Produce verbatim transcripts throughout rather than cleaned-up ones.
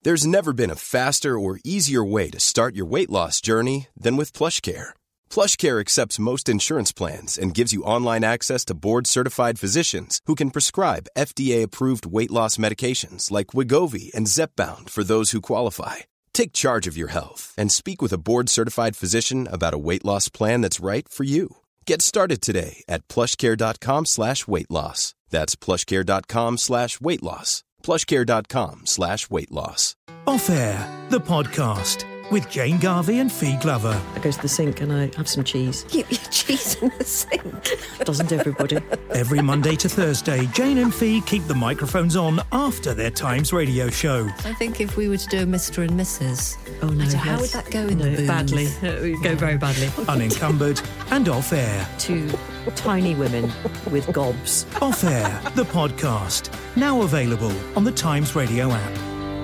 There's never been a faster or easier way to start your weight loss journey than with PlushCare. PlushCare accepts most insurance plans and gives you online access to board-certified physicians who can prescribe F D A-approved weight loss medications like Wegovy and Zepbound for those who qualify. Take charge of your health and speak with a board-certified physician about a weight loss plan that's right for you. Get started today at plushcare.com slash weight loss. That's plushcare.com slash weight loss. plushcare.com slash weight loss. Off Air, the podcast with Jane Garvey and Fee Glover. I go to the sink and I have some cheese. Keep your cheese in the sink. Doesn't everybody? Every Monday to Thursday, Jane and Fee keep the microphones on after their Times radio show. I think if we were to do a Mister and Missus Oh no, so yes. how would that go in no, the booms? badly. It would go very badly. Unencumbered and Off Air. Two tiny women with gobs. Off Air, the podcast. Now available on the Times radio app.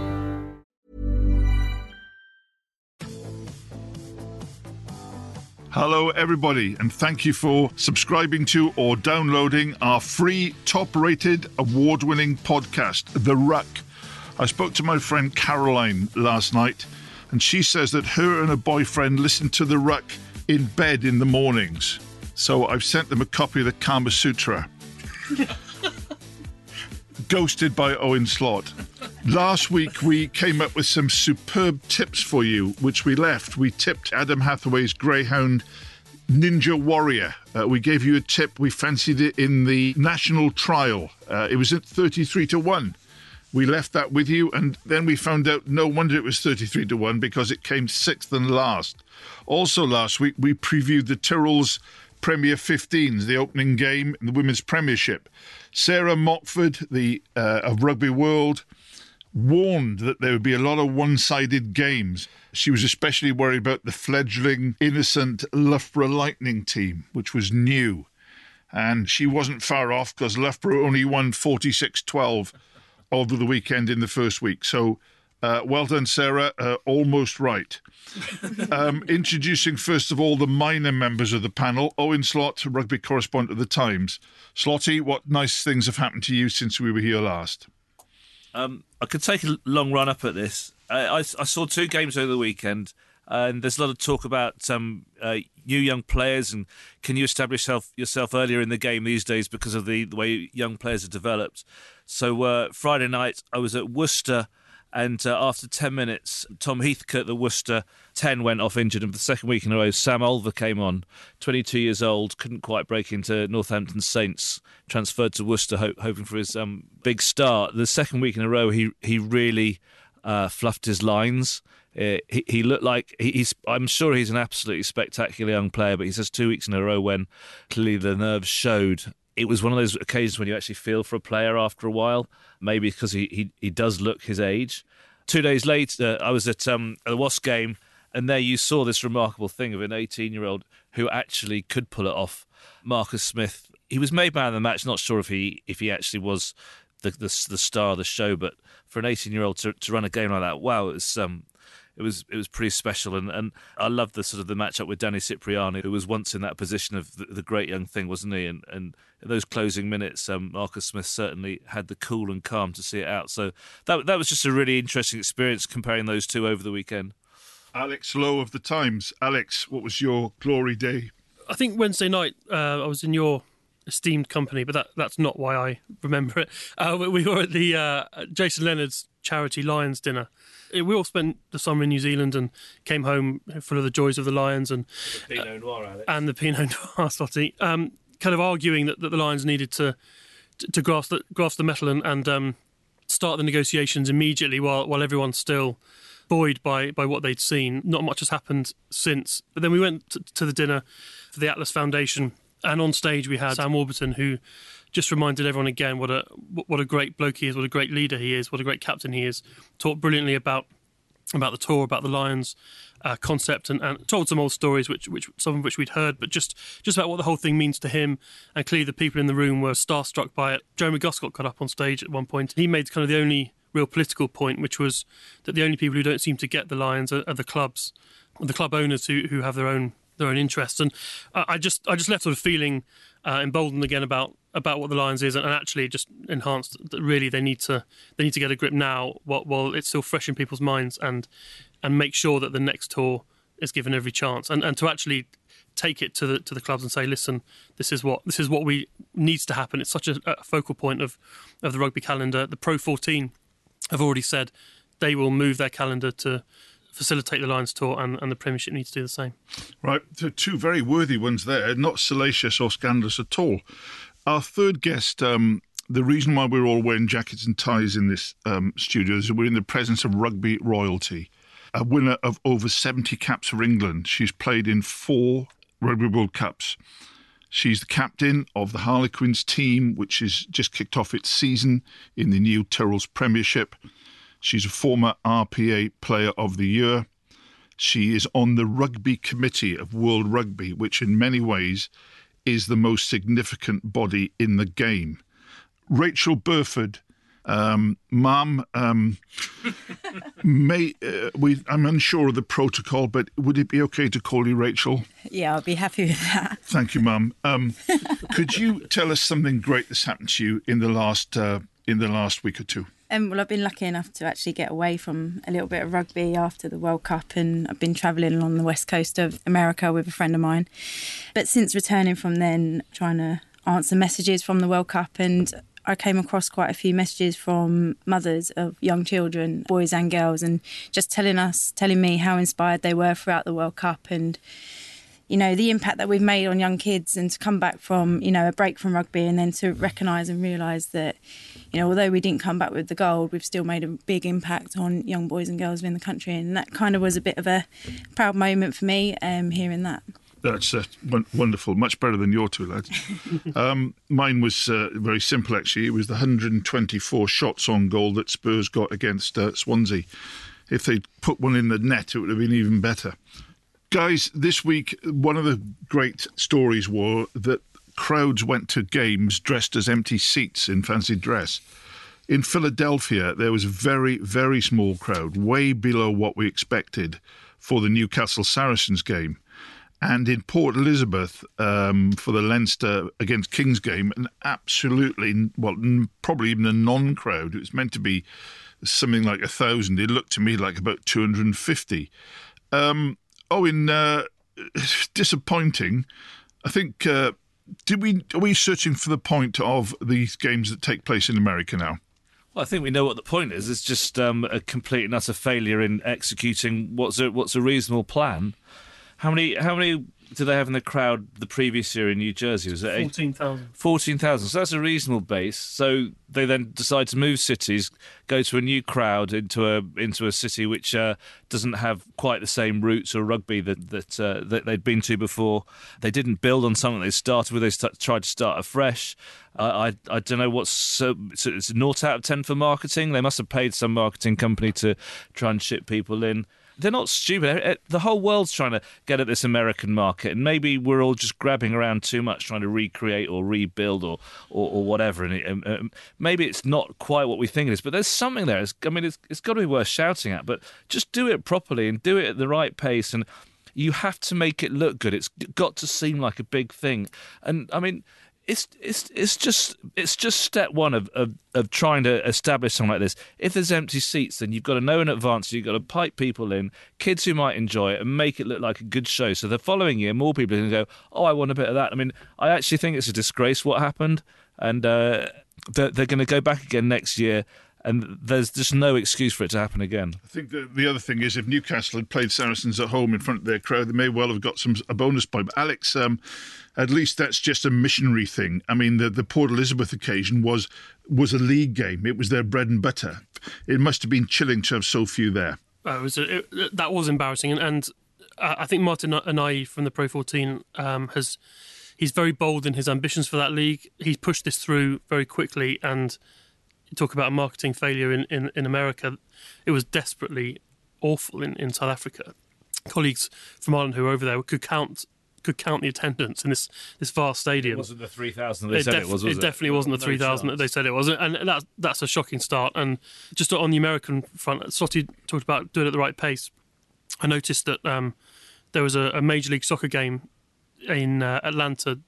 Hello everybody, and thank you for subscribing to or downloading our free top-rated award-winning podcast, The Ruck. I spoke to my friend Caroline last night, and she says that her and her boyfriend listen to The Ruck in bed in the mornings. So I've sent them a copy of the Kama Sutra. Ghosted by Owen Slot. Last week we came up with some superb tips for you, which we left. We tipped Adam Hathaway's Greyhound Ninja Warrior. Uh, we gave you a tip. We fancied it in the national trial. Uh, it was at thirty-three to one. We left that with you, and then we found out no wonder it was thirty-three to one because it came sixth and last. Also last week we previewed the Tyrrell's Premier fifteens, the opening game in the Women's Premiership. Sarah Mockford, the uh, of Rugby World, warned that there would be a lot of one-sided games. She was especially worried about the fledgling, innocent Loughborough Lightning team, which was new. And she wasn't far off because Loughborough only won forty-six twelve over the weekend in the first week. So uh, well done, Sarah. Uh, almost right. Um, introducing, first of all, the minor members of the panel. Owen Slot, rugby correspondent of The Times. Slotty, what nice things have happened to you since we were here last? Um, I could take a long run up at this. I, I, I saw two games over the weekend, and there's a lot of talk about um, uh, you young players and can you establish yourself, yourself earlier in the game these days because of the, the way young players are developed. So uh, Friday night I was at Worcester, and uh, after ten minutes, Tom Heathcote, the Worcester ten, went off injured, and for the second week in a row, Sam Olver came on, twenty-two years old, couldn't quite break into Northampton Saints, transferred to Worcester, ho- hoping for his um, big start. The second week in a row, he he really uh, fluffed his lines. Uh, he, he looked like he, he's. I'm sure he's an absolutely spectacular young player, but he says two weeks in a row when clearly the nerves showed. It was one of those occasions when you actually feel for a player after a while, maybe because he, he, he does look his age. Two days later, I was at um, a Wasps game, and there you saw this remarkable thing of an eighteen-year-old who actually could pull it off. Marcus Smith, he was made man of the match. Not sure if he if he actually was the the, the star of the show, but for an eighteen-year-old to, to run a game like that, wow, it was um, it was it was pretty special. And, and I loved the sort of the matchup with Danny Cipriani, who was once in that position of the, the great young thing, wasn't he? And and in those closing minutes, um, Marcus Smith certainly had the cool and calm to see it out. So that that was just a really interesting experience comparing those two over the weekend. Alex Lowe of The Times. Alex, what was your glory day? I think Wednesday night uh, I was in your esteemed company, but that, that's not why I remember it. Uh, we were at the uh, Jason Leonard's charity Lions dinner. We all spent the summer in New Zealand and came home full of the joys of the Lions and the Pinot Noir, Alex. and the Pinot Noir, Slotty, um, kind of arguing that, that the Lions needed to to, to grasp the grasp the metal and, and um, start the negotiations immediately while while everyone's still buoyed by by what they'd seen. Not much has happened since. But then we went to, to the dinner for the Atlas Foundation, and on stage we had Sam Warburton, who just reminded everyone again what a what a great bloke he is, what a great leader he is, what a great captain he is. Talked brilliantly about about the tour, about the Lions uh, concept, and, and told some old stories, which which some of which we'd heard, but just just about what the whole thing means to him. And clearly the people in the room were starstruck by it. Jeremy Guscott got up on stage at one point. He made kind of the only real political point, which was that the only people who don't seem to get the Lions are, are the clubs, the club owners who who have their own their own interests. And I just I just left sort of feeling uh, emboldened again about about what the Lions is, and actually just enhanced that really they need to they need to get a grip now while, while it's still fresh in people's minds, and and make sure that the next tour is given every chance, and, and to actually take it to the to the clubs and say, listen, this is what this is what we needs to happen. It's such a, a focal point of of the rugby calendar. The Pro fourteen have already said they will move their calendar to facilitate the Lions tour, and, and the Premiership needs to do the same. Right, so two very worthy ones there, not salacious or scandalous at all. Our third guest, um, the reason why we're all wearing jackets and ties in this um, studio is that we're in the presence of rugby royalty, a winner of over seventy caps for England. She's played in four Rugby World Cups. She's the captain of the Harlequins team, which has just kicked off its season in the new Tyrrell's Premiership. She's a former R P A Player of the Year. She is on the Rugby Committee of World Rugby, which in many ways is the most significant body in the game. Rachel Burford, um, Mum, um, may uh, we? I'm unsure of the protocol, but would it be okay to call you Rachel? Yeah, I'll be happy with that. Thank you, Mum. Um, could you tell us something great that's happened to you in the last uh, in the last week or two? Um, well, I've been lucky enough to actually get away from a little bit of rugby after the World Cup, and I've been travelling along the west coast of America with a friend of mine. But since returning from then, trying to answer messages from the World Cup, and I came across quite a few messages from mothers of young children, boys and girls, and just telling us, telling me how inspired they were throughout the World Cup, and you know, the impact that we've made on young kids, and to come back from, you know, a break from rugby and then to recognise and realise that, you know, although we didn't come back with the gold, we've still made a big impact on young boys and girls in the country. And that kind of was a bit of a proud moment for me, um, hearing that. That's uh, wonderful. Much better than your two lads. um, mine was uh, very simple, actually. It was the one hundred twenty-four shots on goal that Spurs got against uh, Swansea. If they'd put one in the net, it would have been even better. Guys, this week, one of the great stories was that crowds went to games dressed as empty seats in fancy dress. In Philadelphia, there was a very, very small crowd, way below what we expected for the Newcastle Saracens game. And in Port Elizabeth, um, for the Leinster against Kings game, an absolutely, well, probably even a non-crowd. It was meant to be something like a thousand. It looked to me like about two hundred fifty. Um... Oh, in uh, disappointing. I think. Uh, did we? Are we searching for the point of these games that take place in America now? Well, I think we know what the point is. It's just um, a complete and utter failure in executing what's a, what's a reasonable plan. How many? How many did they have in the crowd the previous year in New Jersey? Was it fourteen thousand? Fourteen thousand. So that's a reasonable base. So they then decide to move cities, go to a new crowd into a into a city which uh, doesn't have quite the same roots or rugby that that, uh, that they'd been to before. They didn't build on something they started with. They st- tried to start afresh. I, I I don't know what's so, so it's a naught out of ten for marketing. They must have paid some marketing company to try and ship people in. They're not stupid. The whole world's trying to get at this American market, and maybe we're all just grabbing around too much, trying to recreate or rebuild or or, or whatever. And it, um, maybe it's not quite what we think it is, but there's something there. It's, I mean, it's, it's got to be worth shouting at. But just do it properly and do it at the right pace, and you have to make it look good. It's got to seem like a big thing. And I mean, It's it's it's just it's just step one of, of, of trying to establish something like this. If there's empty seats, then you've got to know in advance. You've got to pipe people in, kids who might enjoy it, and make it look like a good show. So the following year, more people are going to go, oh, I want a bit of that. I mean, I actually think it's a disgrace what happened, and uh, they're, they're going to go back again next year. And there's just no excuse for it to happen again. I think the, the other thing is, if Newcastle had played Saracens at home in front of their crowd, they may well have got some a bonus point. But Alex, um, at least that's just a missionary thing. I mean, the, the Port Elizabeth occasion was was a league game. It was their bread and butter. It must have been chilling to have so few there. Uh, it was a, it, that was embarrassing, and, and uh, I think Martin Anayi from the Pro fourteen um, has he's very bold in his ambitions for that league. He's pushed this through very quickly, and you talk about a marketing failure in, in, in America. It was desperately awful in, in South Africa. Colleagues from Ireland who were over there could count could count the attendance in this, this vast stadium. It wasn't the three thousand they it said def- it was, was it? it? definitely wasn't the No three thousand that they said it was. And that, that's a shocking start. And just on the American front, Slotty talked about doing it at the right pace. I noticed that um, there was a, a Major League Soccer game in uh, Atlanta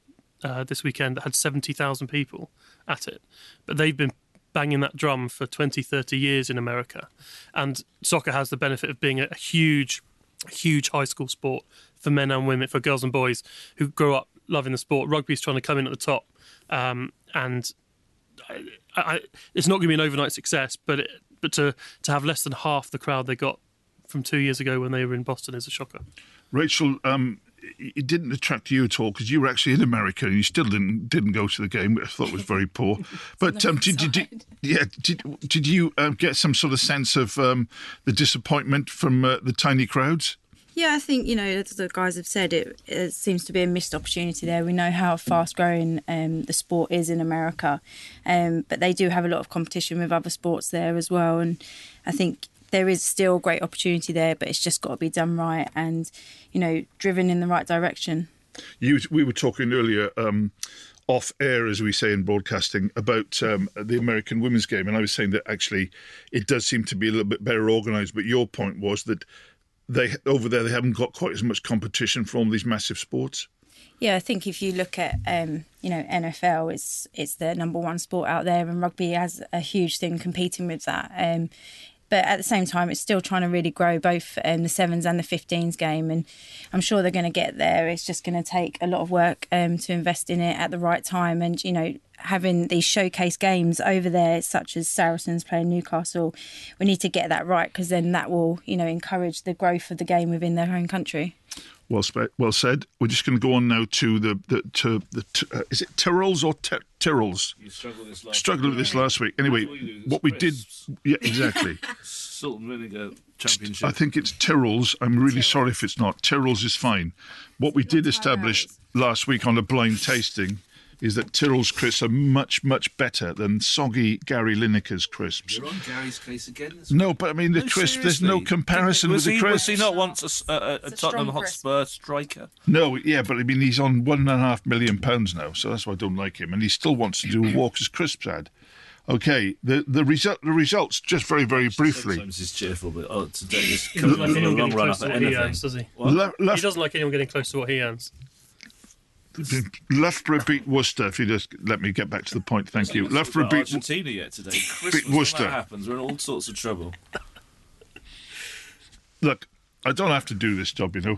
uh, this weekend that had seventy thousand people at it. But they've been banging that drum for twenty, thirty years in America. And soccer has the benefit of being a, a huge, huge high school sport for men and women, for girls and boys who grow up loving the sport. Rugby's trying to come in at the top. Um, and I, I, it's not going to be an overnight success, but it, but to, to have less than half the crowd they got from two years ago when they were in Boston is a shocker. Rachel, um, it didn't attract you at all because you were actually in America and you still didn't didn't go to the game, which I thought was very poor. But um, did, did, did, yeah, did, did you um, get some sort of sense of um, the disappointment from uh, the tiny crowds? Yeah, I think, you know, as the guys have said, it, it seems to be a missed opportunity there. We know how fast-growing um, the sport is in America, um, but they do have a lot of competition with other sports there as well. And I think there is still great opportunity there, but it's just got to be done right and, you know, driven in the right direction. You, we were talking earlier um, off air, as we say in broadcasting, about um, the American women's game, and I was saying that actually it does seem to be a little bit better organised, but your point was that they over there they haven't got quite as much competition from these massive sports. Yeah, I think if you look at um, you know N F L, it's it's the number one sport out there, and rugby has a huge thing competing with that. Um, but at the same time, it's still trying to really grow both um, the sevens and the fifteens game, and I'm sure they're going to get there. It's just going to take a lot of work um, to invest in it at the right time, and you know. Having these showcase games over there, such as Saracens playing Newcastle, we need to get that right because then that will, you know, encourage the growth of the game within their own country. Well, spe- well said. We're just going to go on now to the the to the uh, is it Tyrrells or ter- Tyrrells? You struggled with this last struggled with this last week. Anyway, what, what we did, yeah, exactly. Salt and vinegar championship. I think it's Tyrrells. I'm really Tyrrells. sorry if it's not. Tyrrells is fine. What we did establish last week on a blind tasting is that Tyrrell's crisps are much, much better than soggy Gary Lineker's crisps. You're on Gary's case again? No, but I mean, the no, crisp, seriously. There's no comparison was with he, the crisps. Was he not once a, a, a Tottenham Hotspur striker? No, yeah, but I mean, he's on one and a half million pounds now, so that's why I don't like him. And he still wants to do a Walker's Crisps ad. Okay, the the, result, the results, just very, very briefly. Sometimes he's cheerful, but oh, today he's he doesn't like anyone long getting run close up to at what he anything. earns, does he? Le- left, he doesn't like anyone getting close to what he earns. Loughborough beat Worcester. If you just let me get back to the point, thank you. Loughborough beat Argentina yet today. Christmas, beat Worcester. When that happens, we're in all sorts of trouble. Look, I don't have to do this job, you know.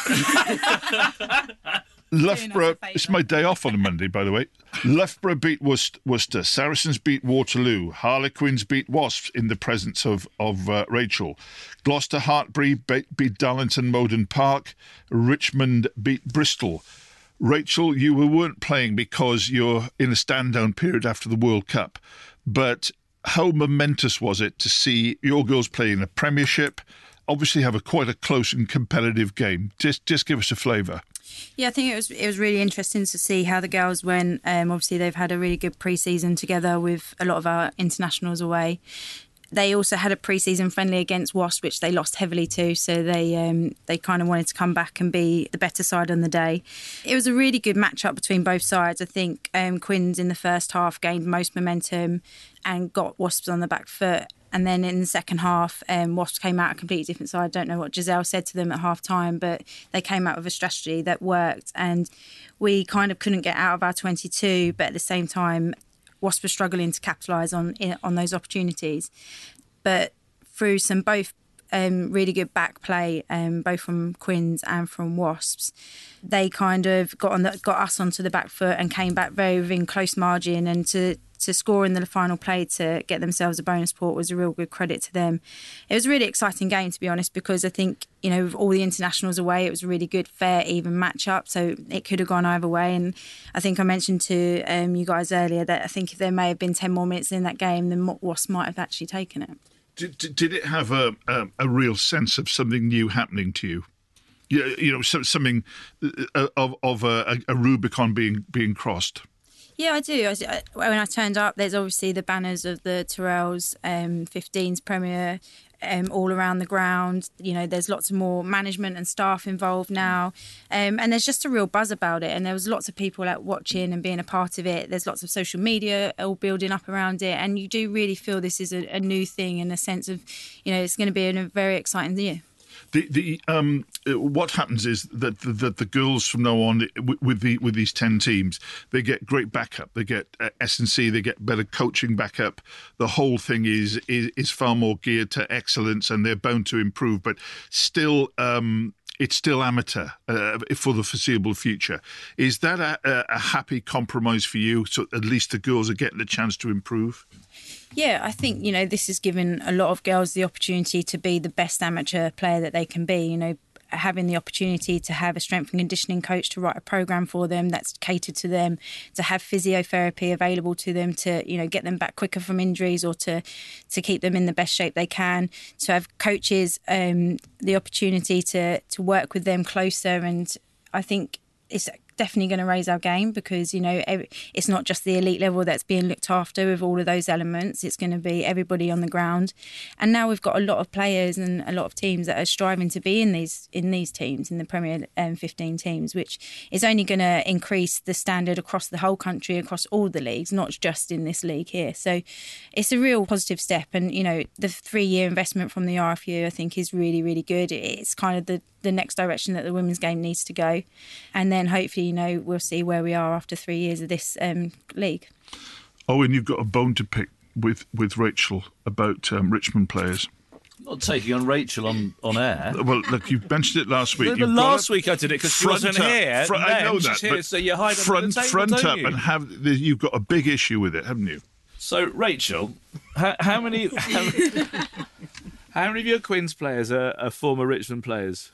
Loughborough. It's my day off on a Monday, by the way. Loughborough beat Worcester. Saracens beat Waterloo. Harlequins beat Wasps in the presence of of uh, Rachel. Gloucester Hartbury beat, beat Darlington Moden Park. Richmond beat Bristol. Rachel, you weren't playing because you're in a stand-down period after the World Cup, but how momentous was it to see your girls play in a Premiership, obviously have a quite a close and competitive game? Just just give us a flavour. Yeah, I think it was it was really interesting to see how the girls went. Um, obviously, they've had a really good pre-season together with a lot of our internationals away. They also had a pre-season friendly against Wasps, which they lost heavily to. So they um, they kind of wanted to come back and be the better side on the day. It was a really good match-up between both sides. I think um, Quins in the first half gained most momentum and got Wasps on the back foot. And then in the second half, um, Wasps came out a completely different side. I don't know what Giselle said to them at half-time, but they came out with a strategy that worked. And we kind of couldn't get out of our twenty-two, but at the same time, Wasps were struggling to capitalise on on those opportunities. But through some both um, really good back play, um, both from Quins and from Wasps, they kind of got on the, got us onto the back foot and came back very within close margin. And to, to score in the final play to get themselves a bonus point was a real good credit to them. It was a really exciting game, to be honest, because I think, you know, with all the internationals away, it was a really good, fair, even match-up. So it could have gone either way. And I think I mentioned to um, you guys earlier that I think if there may have been ten more minutes in that game, then Wasps might have actually taken it. Did, did it have a, a a real sense of something new happening to you? You, you know, something of of a, a Rubicon being being crossed. Yeah, I do. I, when I turned up, there's obviously the banners of the Tyrrells um, fifteens Premier um, all around the ground. You know, there's lots of more management and staff involved now. Um, and there's just a real buzz about it. And there was lots of people out watching and being a part of it. There's lots of social media all building up around it. And you do really feel this is a, a new thing in the sense of, you know, it's going to be a very exciting year. The the um what happens is that the, that the girls from now on with the with these ten teams, they get great backup. They get uh, S and C. They get better coaching backup. The whole thing is, is is far more geared to excellence, and they're bound to improve. But still, um, it's still amateur uh, for the foreseeable future. Is that a, a happy compromise for you? So at least the girls are getting a chance to improve. Yeah, I think, you know, this has given a lot of girls the opportunity to be the best amateur player that they can be. You know, having the opportunity to have a strength and conditioning coach to write a program for them that's catered to them, to have physiotherapy available to them to, you know, get them back quicker from injuries or to to keep them in the best shape they can, to have coaches um, the opportunity to to work with them closer. And I think it's definitely going to raise our game because, you know, it's not just the elite level that's being looked after with all of those elements. It's going to be everybody on the ground. And now we've got a lot of players and a lot of teams that are striving to be in these in these teams, in the Premier um, fifteen teams, which is only going to increase the standard across the whole country, across all the leagues, not just in this league here. So it's a real positive step. And, you know, the three-year investment from the R F U, I think, is really, really good. It's kind of the the next direction that the women's game needs to go. And then hopefully, you know, we'll see where we are after three years of this um, league. Owen, you've got a bone to pick with, with Rachel about um, Richmond players. Not taking on Rachel on, on air. Well, look, you mentioned it last week. The, the last week I did it because she wasn't up, here. Fr- I know that, here, but so you hide front, under the table, front don't up you? and have you've got a big issue with it, haven't you? So, Rachel, how, how many how, how many of your Quins players are, are former Richmond players?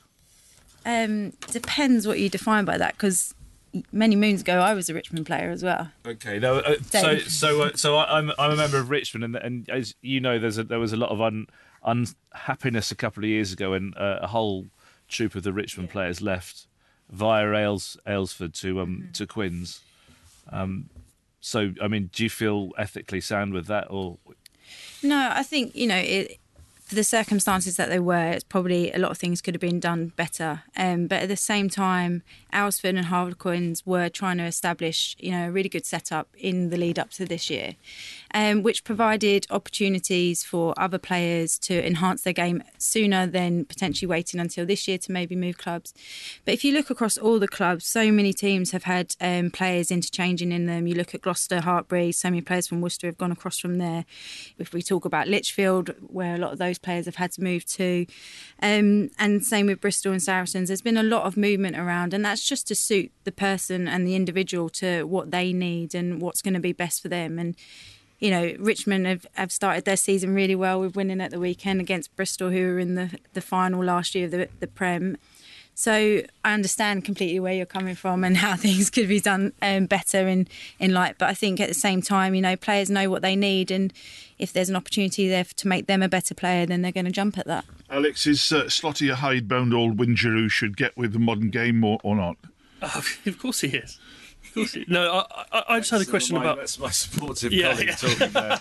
Um, depends what you define by that, because many moons ago I was a Richmond player as well. Okay, no, uh, so so uh, so I, I'm I'm a member of Richmond, and, and as you know, there's a, there was a lot of un, unhappiness a couple of years ago, and uh, a whole troop of the Richmond yeah. players left via Ails, Aylesford to um mm-hmm. to Quins. Um, so I mean, do you feel ethically sound with that, or? No, I think, you know, it, for the circumstances that they were, it's probably a lot of things could have been done better. Um, but at the same time, Aylesford and Harlequins were trying to establish, you know, a really good setup in the lead up to this year, um, which provided opportunities for other players to enhance their game sooner than potentially waiting until this year to maybe move clubs. But if you look across all the clubs, so many teams have had um, players interchanging in them. You look at Gloucester, Hartbury, so many players from Worcester have gone across from there. If we talk about Lichfield, where a lot of those players have had to move to, um, and same with Bristol and Saracens, there's been a lot of movement around, and that's just to suit the person and the individual to what they need and what's going to be best for them. And you know, Richmond have, have started their season really well with winning at the weekend against Bristol, who were in the, the final last year of the, the Prem. So I understand completely where you're coming from and how things could be done um, better in, in light. But I think at the same time, you know, players know what they need, and if there's an opportunity there to make them a better player, then they're going to jump at that. Alex, is uh, Slotty a hidebound old whinger who should get with the modern game or, or not? Uh, of course he is. Of course he, no, I, I, I just had a question my, about... That's my supportive yeah, colleague yeah. talking there.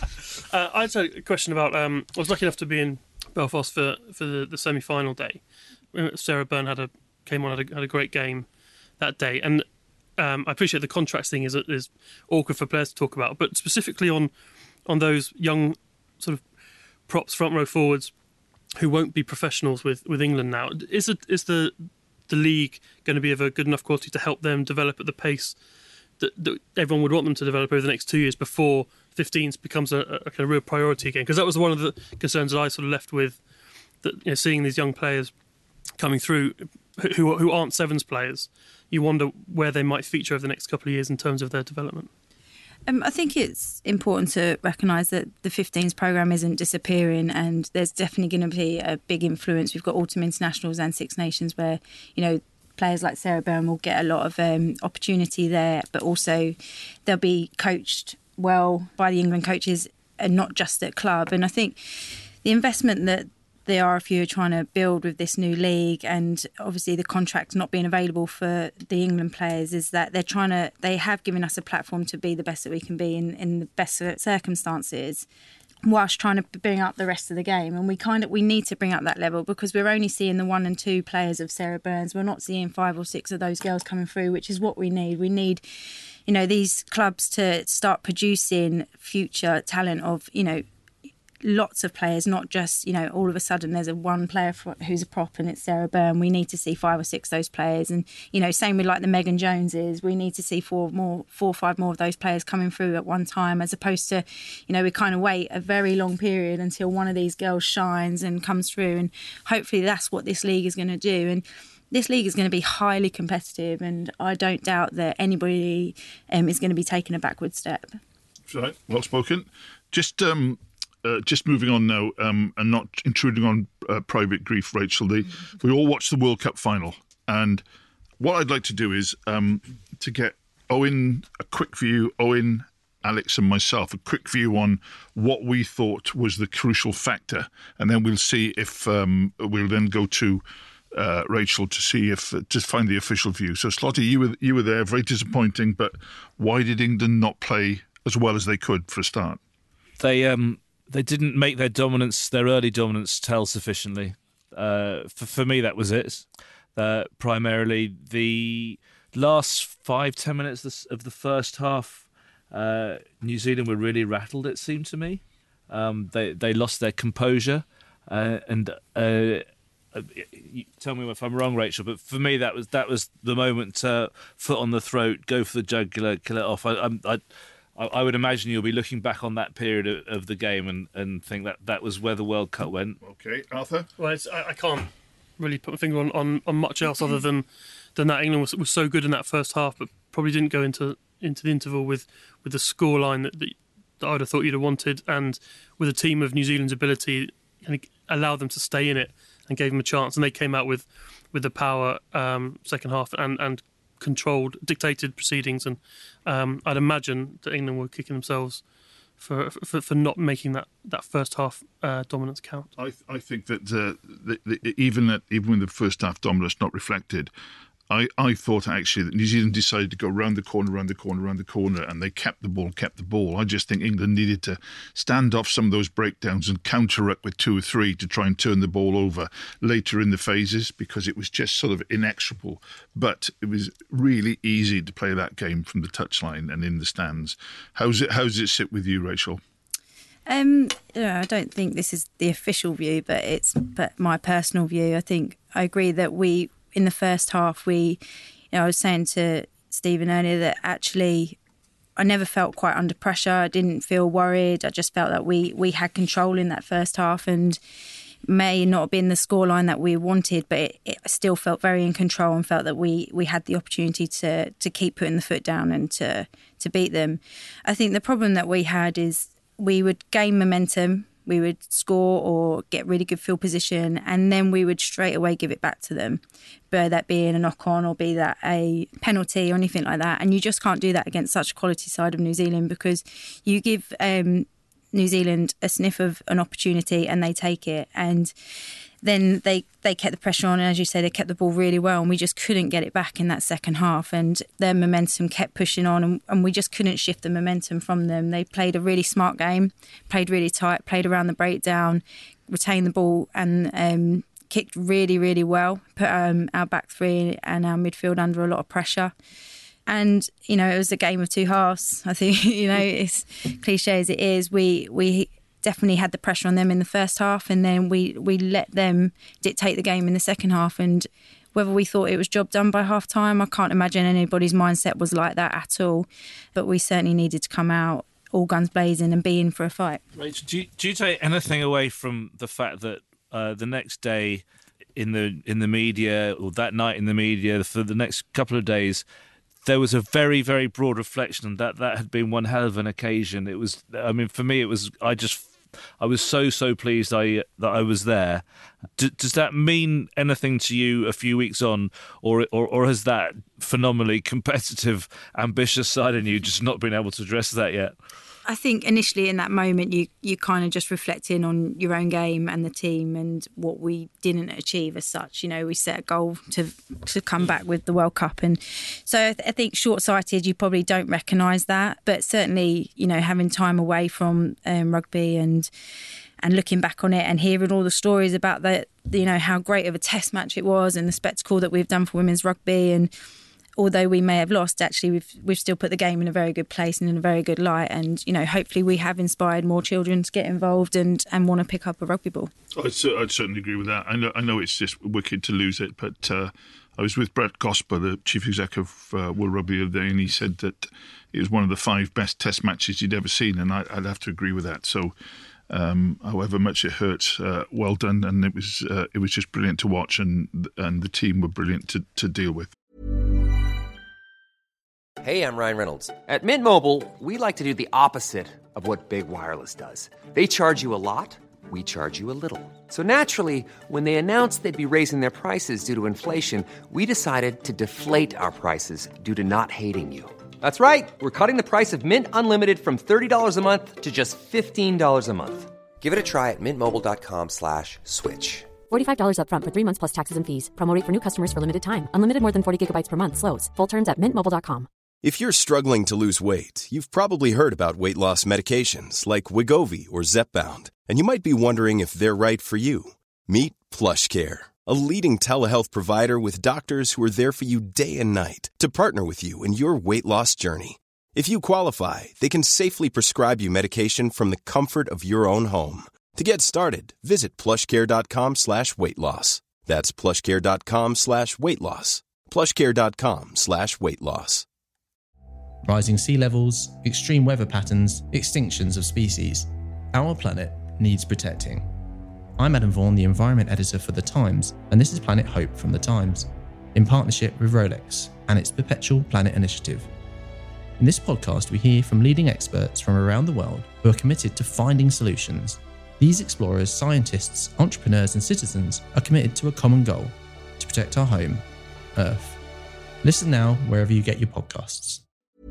uh, I just had a question about... Um, I was lucky enough to be in Belfast for, for the, the semi-final day. Sarah Byrne had a came on, had a, had a great game that day. And um, I appreciate the contracts thing is is awkward for players to talk about, but specifically on on those young sort of props, front row forwards who won't be professionals with, with England now, is it is the the league going to be of a good enough quality to help them develop at the pace that, that everyone would want them to develop over the next two years before fifteens becomes a, a kind of real priority again? Because that was one of the concerns that I sort of left with, that you know, seeing these young players coming through who who aren't sevens players, you wonder where they might feature over the next couple of years in terms of their development. Um, I think it's important to recognise that the fifteens programme isn't disappearing, and there's definitely going to be a big influence. We've got autumn internationals and Six Nations where, you know, players like Sarah Byrne will get a lot of um, opportunity there, but also they'll be coached well by the England coaches and not just at club. And I think the investment that the R F U are trying to build with this new league, and obviously the contract not being available for the England players, is that they're trying to, they have given us a platform to be the best that we can be in, in the best circumstances, whilst trying to bring up the rest of the game. And we kind of, we need to bring up that level, because we're only seeing the one and two players of Sarah Burns. We're not seeing five or six of those girls coming through, which is what we need. We need, you know, these clubs to start producing future talent of, you know, lots of players, not just, you know, all of a sudden there's a one player for, who's a prop and it's Sarah Byrne. We need to see five or six of those players. And, you know, same with like the Megan Joneses. We need to see four more, four or five more of those players coming through at one time, as opposed to, you know, we kind of wait a very long period until one of these girls shines and comes through. And hopefully that's what this league is going to do. And this league is going to be highly competitive, and I don't doubt that anybody um, is going to be taking a backward step. Right, well spoken. Just um, uh, just moving on now, um, and not intruding on uh, private grief, Rachel. The, we all watched the World Cup final, and what I'd like to do is um, to get Owen a quick view, Owen, Alex and myself, a quick view on what we thought was the crucial factor, and then we'll see if um, we'll then go to Uh, Rachel to see if uh, to find the official view. So Slotty, you were you were there, very disappointing. But why did England not play as well as they could for a start? They um they didn't make their dominance, their early dominance, tell sufficiently. Uh, for for me, that was it. Uh, primarily, the last five ten minutes of the first half, uh, New Zealand were really rattled. It seemed to me, um, they they lost their composure uh, and. Uh, Uh, you tell me if I'm wrong, Rachel, but for me that was that was the moment to foot on the throat, go for the jugular, kill it off. I, I, I, I would imagine you'll be looking back on that period of, of the game and, and think that that was where the World Cup went. Okay, Arthur? Well, it's, I, I can't really put my finger on, on, on much else other than, than that England was, was so good in that first half, but probably didn't go into into the interval with, with the scoreline that, that, that I would have thought you'd have wanted, and with a team of New Zealand's ability, kind of allowed them to stay in it and gave them a chance, and they came out with, with the power um, second half and, and controlled, dictated proceedings. And um, I'd imagine that England were kicking themselves for for, for not making that, that first half uh, dominance count. I I think that uh, the, the, even that even when the first half dominance not reflected, I, I thought actually that New Zealand decided to go round the corner, round the corner, round the corner, and they kept the ball, kept the ball. I just think England needed to stand off some of those breakdowns and counter up with two or three to try and turn the ball over later in the phases, because it was just sort of inexorable. But it was really easy to play that game from the touchline and in the stands. How's it? How does it sit with you, Rachel? Um, yeah, I don't think this is the official view, but it's but my personal view. I think I agree that we. In the first half, we, you know, I was saying to Stephen earlier that actually I never felt quite under pressure. I didn't feel worried. I just felt that we, we had control in that first half, and may not have been the scoreline that we wanted, but it, it still felt very in control and felt that we, we had the opportunity to to keep putting the foot down and to, to beat them. I think the problem that we had is we would gain momentum. We would score or get really good field position, and then we would straight away give it back to them, be that being a knock-on or be that a penalty or anything like that. And you just can't do that against such a quality side of New Zealand, because you give um, New Zealand a sniff of an opportunity and they take it. And then they, they kept the pressure on, and as you say, they kept the ball really well, and we just couldn't get it back in that second half, and their momentum kept pushing on, and, and we just couldn't shift the momentum from them. They played a really smart game, played really tight, played around the breakdown, retained the ball, and um, kicked really, really well, put um, our back three and our midfield under a lot of pressure. And, you know, it was a game of two halves. I think, you know, it's cliche as it is, we we... definitely had the pressure on them in the first half, and then we, we let them dictate the game in the second half. And whether we thought it was job done by half time, I can't imagine anybody's mindset was like that at all. But we certainly needed to come out all guns blazing and be in for a fight. Rachel, do you, do you take anything away from the fact that uh, the next day in the in the media, or that night in the media, for the next couple of days, there was a very, very broad reflection that that had been one hell of an occasion. It was, I mean, for me, it was, I just, I was so, so pleased I that I was there. D- does that mean anything to you a few weeks on, or, or or has that phenomenally competitive, ambitious side in you just not been able to address that yet? I think initially in that moment you you kind of just reflecting on your own game and the team and what we didn't achieve as such. You know, we set a goal to to come back with the World Cup, and so I, th- I think short-sighted you probably don't recognise that, but certainly, you know, having time away from um, rugby and and looking back on it and hearing all the stories about the, you know, how great of a test match it was and the spectacle that we've done for women's rugby, and although we may have lost, actually we've we've still put the game in a very good place and in a very good light. And, you know, hopefully we have inspired more children to get involved and, and want to pick up a rugby ball. I'd, I'd certainly agree with that. I know, I know it's just wicked to lose it, but uh, I was with Brett Gosper, the chief exec of uh, World Rugby the other day, and he said that it was one of the five best test matches he'd ever seen, and I, I'd have to agree with that. So um, however much it hurts, uh, well done, and it was uh, it was just brilliant to watch, and and the team were brilliant to, to deal with. Hey, I'm Ryan Reynolds. At Mint Mobile, we like to do the opposite of what Big Wireless does. They charge you a lot, we charge you a little. So naturally, when they announced they'd be raising their prices due to inflation, we decided to deflate our prices due to not hating you. That's right. We're cutting the price of Mint Unlimited from thirty dollars a month to just fifteen dollars a month. Give it a try at mintmobile.com slash switch. forty-five dollars up front for three months plus taxes and fees. Promo rate for new customers for limited time. Unlimited more than forty gigabytes per month. Slows full terms at mint mobile dot com. If you're struggling to lose weight, you've probably heard about weight loss medications like Wegovy or Zepbound, and you might be wondering if they're right for you. Meet PlushCare, a leading telehealth provider with doctors who are there for you day and night to partner with you in your weight loss journey. If you qualify, they can safely prescribe you medication from the comfort of your own home. To get started, visit plushcare.com slash weight loss. That's plushcare.com slash weight loss. plushcare.com slash weight loss. Rising sea levels, extreme weather patterns, extinctions of species. Our planet needs protecting. I'm Adam Vaughan, the environment editor for The Times, and this is Planet Hope from The Times, in partnership with Rolex and its Perpetual Planet Initiative. In this podcast, we hear from leading experts from around the world who are committed to finding solutions. These explorers, scientists, entrepreneurs, and citizens are committed to a common goal: to protect our home, Earth. Listen now wherever you get your podcasts.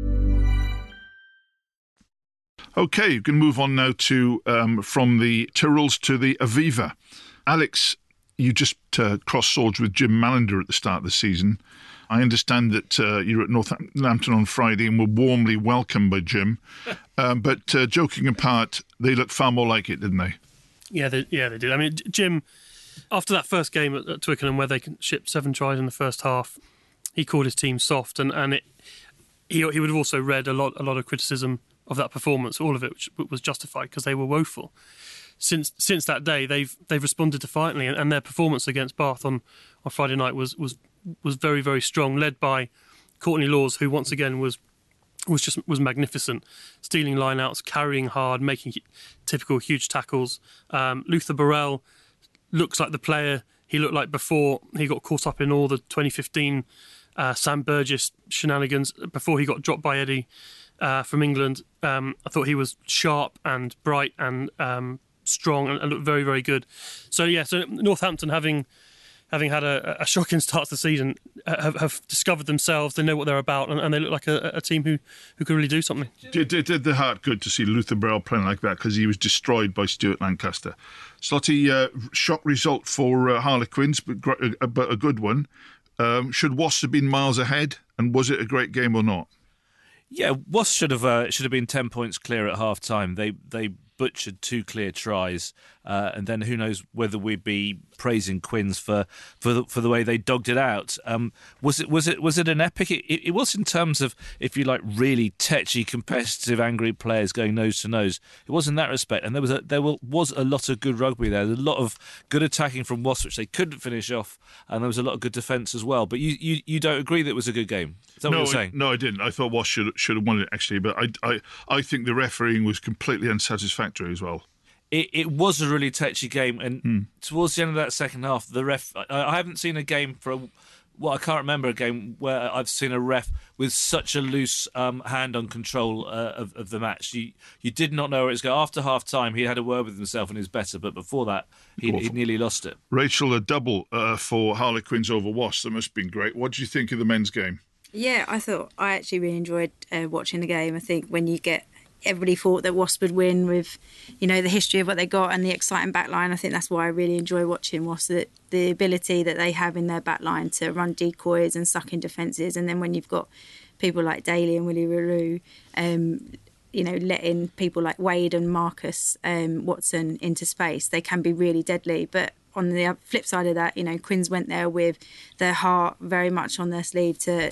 Okay, you can move on now to um, from the Tyrrells to the Aviva. Alex, you just uh, crossed swords with Jim Mallender at the start of the season. I understand that uh, you were at Northampton on Friday and were warmly welcomed by Jim. Um, but uh, joking apart, they looked far more like it, didn't they? Yeah, they, yeah, they did. I mean, Jim, after that first game at, at Twickenham where they shipped seven tries in the first half, he called his team soft, and, and it, he he would have also read a lot a lot of criticism of that performance, all of it, which was justified because they were woeful. Since since that day, they've they've responded defiantly, and, and their performance against Bath on, on Friday night was was was very very strong, led by Courtney Laws, who once again was was just was magnificent, stealing lineouts, carrying hard, making typical huge tackles. Um, Luther Burrell looks like the player he looked like before he got caught up in all the twenty fifteen uh, Sam Burgess shenanigans, before he got dropped by Eddie uh, from England. Um, I thought he was sharp and bright and um, strong and, and looked very, very good. So, yeah, so Northampton, having having had a, a shocking start to the season, have, have discovered themselves. They know what they're about, and, and they look like a, a team who, who could really do something. Did, did, did the heart good to see Luther Burrell playing like that, because he was destroyed by Stuart Lancaster. Slotty, uh, shock result for uh, Harlequins, but, uh, but a good one. Um, should Wasps have been miles ahead, and was it a great game or not? Yeah, Wasps should have uh, should have been ten points clear at half time. They they butchered two clear tries, uh, and then who knows whether we'd be praising Quins for for the, for the way they dogged it out. Um, was it was it was it an epic? It, it was in terms of, if you like, really tetchy, competitive, angry players going nose to nose. It was in that respect, and there was a, there was a lot of good rugby there. There was a lot of good attacking from Wasps, which they couldn't finish off, and there was a lot of good defence as well. But you, you, you don't agree that it was a good game? Is that no, what you're saying? I, no, I didn't. I thought Wasps should should have won it actually, but I I I think the refereeing was completely unsatisfactory as well. It, it was a really touchy game, and hmm. towards the end of that second half, the ref. I, I haven't seen a game for a, well, I can't remember a game where I've seen a ref with such a loose um, hand on control uh, of, of the match. You you did not know where it was going. After half time, he had a word with himself and he was better, but before that, he, he nearly lost it. Rachel, a double uh, for Harlequins over Wasps. That must have been great. What do you think of the men's game? Yeah, I thought I actually really enjoyed uh, watching the game. I think when you get everybody thought that Wasps would win with, you know, the history of what they got and the exciting backline. I think that's why I really enjoy watching Wasps, the, the ability that they have in their backline to run decoys and suck in defences. And then when you've got people like Daly and Willie Relu, um, you know, letting people like Wade and Marcus um, Watson into space, they can be really deadly. But on the flip side of that, you know, Quins went there with their heart very much on their sleeve to to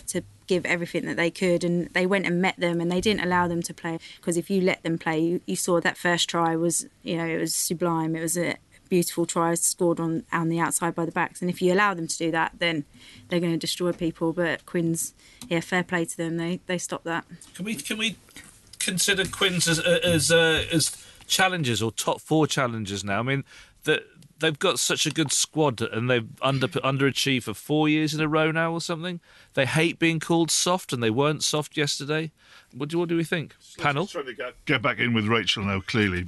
give everything that they could, and they went and met them, and they didn't allow them to play, because if you let them play, you, you saw that first try was, you know, it was sublime. It was a beautiful try scored on on the outside by the backs, and if you allow them to do that, then they're going to destroy people. But Quins, yeah, fair play to them. They they stopped that. Can we can we consider Quins as as uh, as challengers or top four challengers now? I mean, that they've got such a good squad, and they've under underachieved for four years in a row now or something. They hate being called soft, and they weren't soft yesterday. What do what do we think, panel? Trying to get, get back in with Rachel now, clearly.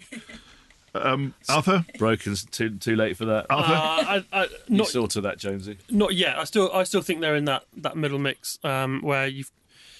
Um, Arthur? Broken. Too too late for that. Arthur? Uh, I, I, You not, saw to that, Jonesy. not yet. I still, I still think they're in that, that middle mix um, where you've.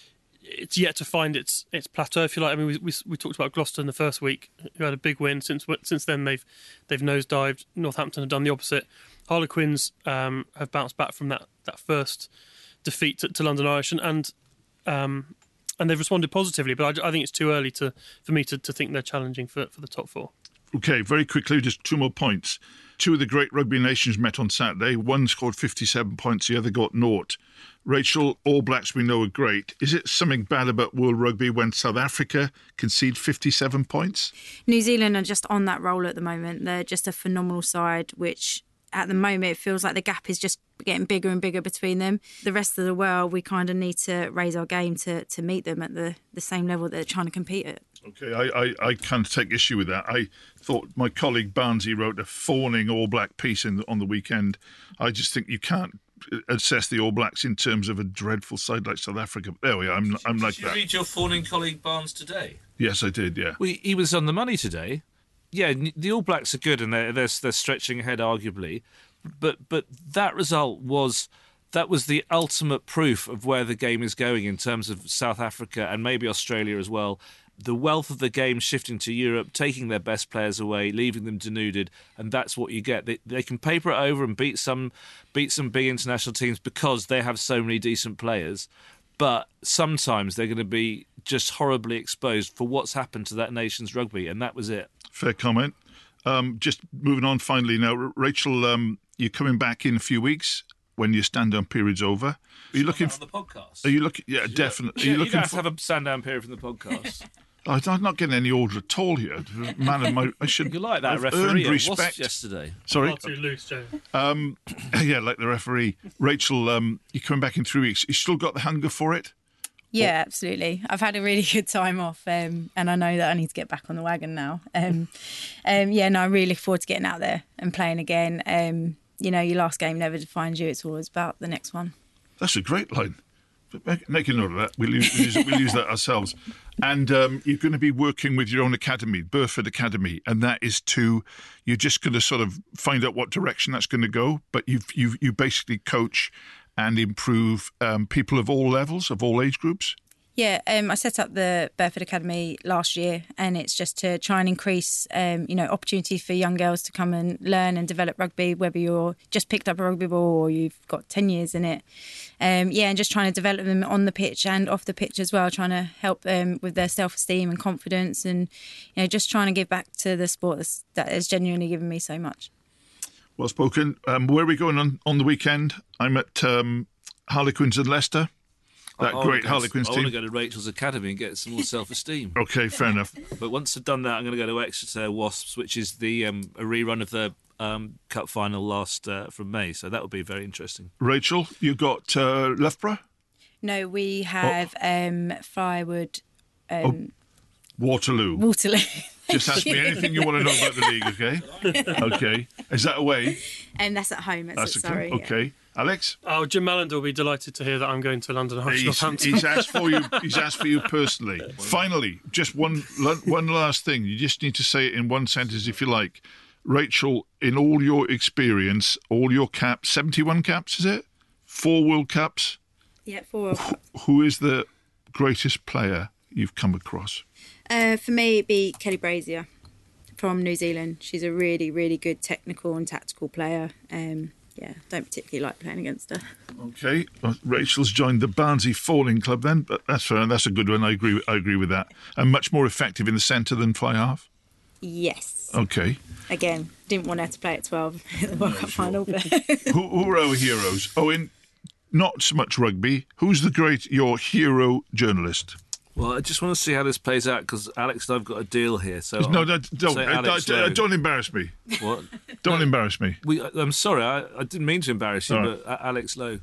It's yet to find its its plateau, if you like. I mean, we we, we talked about Gloucester in the first week, who had a big win. Since since then, they've they've nosedived. Northampton have done the opposite. Harlequins um, have bounced back from that, that first defeat to, to London Irish, and and, um, and they've responded positively. But I, I think it's too early to for me to, to think they're challenging for, for the top four. Okay, very quickly, just two more points. Two of the great rugby nations met on Saturday. One scored fifty-seven points, the other got naught. Rachel, All Blacks we know are great. Is it something bad about World Rugby when South Africa concede fifty-seven points? New Zealand are just on that roll at the moment. They're just a phenomenal side, which at the moment it feels like the gap is just getting bigger and bigger between them. The rest of the world, we kind of need to raise our game to, to meet them at the, the same level that they're trying to compete at. Okay, I, I, I can't take issue with that. I thought my colleague Barnsley wrote a fawning All Black piece in the, on the weekend. I just think you can't assess the All Blacks in terms of a dreadful side like South Africa. But there we are. I'm, I'm like Did you that. read your fawning colleague Barnes today? Yes, I did, yeah. Well, he was on the money today. Yeah, the All Blacks are good, and they're they're, they're stretching ahead, arguably. But but that result was that was the ultimate proof of where the game is going in terms of South Africa and maybe Australia as well. The wealth of the game shifting to Europe, taking their best players away, leaving them denuded, and that's what you get. They they can paper it over and beat some beat some big international teams because they have so many decent players. But sometimes they're going to be just horribly exposed for what's happened to that nation's rugby, and that was it. Fair comment. Um, just moving on finally now, Rachel, um, you're coming back in a few weeks when your stand-down period's over. Are you looking on the podcast? Are you looking? Yeah, definitely. Yeah, Are you you looking don't have for? to have a stand-down period from the podcast. I'm not getting any order at all here. Man, of my, I should. You like that I've referee earned at respect Wasps yesterday? Sorry. Far too loose, Joe. Um, yeah, like the referee. Rachel, um, you're coming back in three weeks. You still got the hunger for it? Yeah, absolutely. I've had a really good time off, um, and I know that I need to get back on the wagon now. Um, um, yeah, no, I really look forward to getting out there and playing again. Um, you know, your last game never defines you. It's always about the next one. That's a great line. Make, make a note of that. We'll use, use, we'll use that ourselves. And um, you're going to be working with your own academy, Burford Academy, and that is to, you're just going to sort of find out what direction that's going to go, but you you you basically coach and improve um, people of all levels, of all age groups? Yeah, um, I set up the Burford Academy last year, and it's just to try and increase, um, you know, opportunities for young girls to come and learn and develop rugby, whether you're just picked up a rugby ball or you've got ten years in it. Um, yeah, and just trying to develop them on the pitch and off the pitch as well, trying to help them with their self-esteem and confidence, and, you know, just trying to give back to the sport that's, that has genuinely given me so much. Well spoken. Um, where are we going on, on the weekend? I'm at um, Harlequins and Leicester. That I, I great go, Harlequins I team. want to go to Rachel's Academy and get some more self-esteem. Okay, fair enough. But once I've done that, I'm going to go to Exeter Wasps, which is the um, a rerun of the um, cup final last uh, from May. So that will be very interesting. Rachel, you got uh, Loughborough? No, we have oh. um, Firewood. Um, oh. Waterloo. Waterloo. Just ask me anything you want to know about the league, okay? Okay. Is that away? And that's at home. That's, that's at Surrey. Okay. Yeah. Alex? Oh, Jim Mallender will be delighted to hear that I'm going to London Irish Northampton. He's asked for you. He's asked for you personally. Finally, just one one last thing. You just need to say it in one sentence, if you like. Rachel, in all your experience, all your caps, seventy-one caps, is it? Four World Cups. Yeah, four World Cups. Who is the greatest player you've come across? Uh, for me, it'd be Kelly Brazier from New Zealand. She's a really, really good technical and tactical player. Um, yeah, don't particularly like playing against her. Okay, well, Rachel's joined the Barnsley Falling Club then, but that's fair. That's a good one. I agree. With, I agree with that. And much more effective in the centre than fly half. Yes. Okay. Again, didn't want her to play at twelve at the World no, Cup sure. final, but who, who are our heroes? Oh, in not so much rugby. Who's the great, your hero journalist? Well, I just want to see how this plays out because Alex and I've got a deal here. So no, I'll don't, don't, say uh, Alex don't, Lowe. don't embarrass me. What? Don't embarrass me. We, I'm sorry, I, I didn't mean to embarrass you, All right. but uh, Alex Lowe.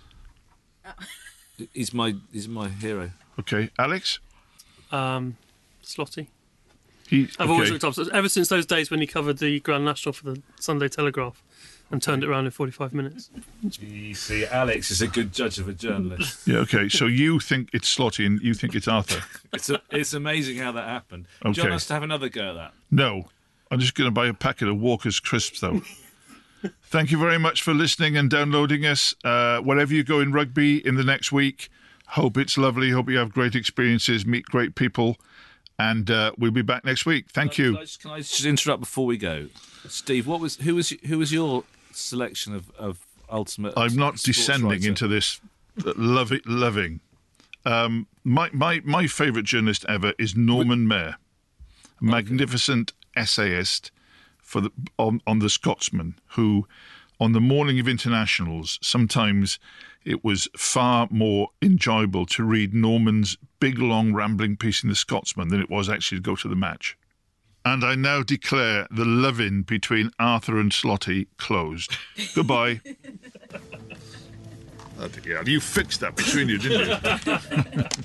He's my he's my hero. Okay, Alex? Um, Slotty. He, I've okay. always looked up to ever since those days when he covered the Grand National for the Sunday Telegraph and turned it around in forty-five minutes. You see, Alex is a good judge of a journalist. Yeah, okay, so you think it's Slotty and you think it's Arthur? It's a, it's amazing how that happened. Okay. Do you want us to have another go at that? No. I'm just going to buy a packet of Walker's Crisps, though. Thank you very much for listening and downloading us. Uh, wherever you go in rugby in the next week, hope it's lovely. Hope you have great experiences, meet great people. And uh, we'll be back next week. Thank Can I- you. Can I, just, can I just interrupt before we go, Steve? What was who was who was your selection of, of ultimate? I'm not sports descending writer? into this uh, love it, loving. Um, my my my favourite journalist ever is Norman Mayer, a magnificent essayist for the on, on the Scotsman, who on the morning of internationals sometimes it was far more enjoyable to read Norman's big, long, rambling piece in The Scotsman than it was actually to go to the match. And I now declare the love-in between Arthur and Slotty closed. Goodbye. Oh, yeah, you fixed that between you, didn't you?